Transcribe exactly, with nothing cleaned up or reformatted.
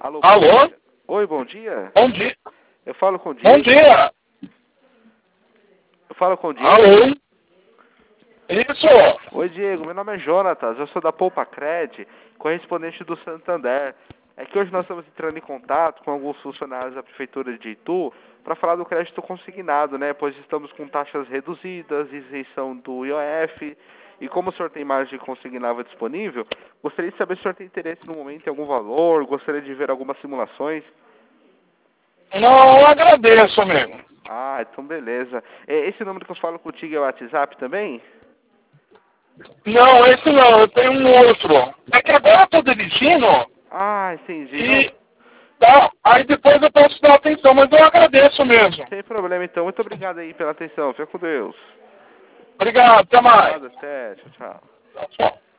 Alô? Alô? Oi, bom dia. Bom dia. Eu falo com o Diego. Bom dia. Eu falo com o Diego. Alô? Isso. Oi, Diego. Meu nome é Jonatas. Eu sou da Poupa Cred, correspondente do Santander. É que hoje nós estamos entrando em contato com alguns funcionários da Prefeitura de Itu para falar do crédito consignado, né? Pois estamos com taxas reduzidas, isenção do I O F. E como o senhor tem margem consignável disponível, gostaria de saber se o senhor tem interesse no momento em algum valor, gostaria de ver algumas simulações. Não, eu agradeço, amigo. Ah, então beleza. É, esse número que eu falo contigo é o WhatsApp também? Não, esse não, eu tenho um outro. É que agora eu tô dirigindo Ah, entendi. e Não, tá, aí depois eu posso dar atenção, mas eu agradeço mesmo. sem problema então. Muito obrigado aí pela atenção. Fica com Deus. Obrigado, até mais. Nada, até. Tchau, tchau. Tchau.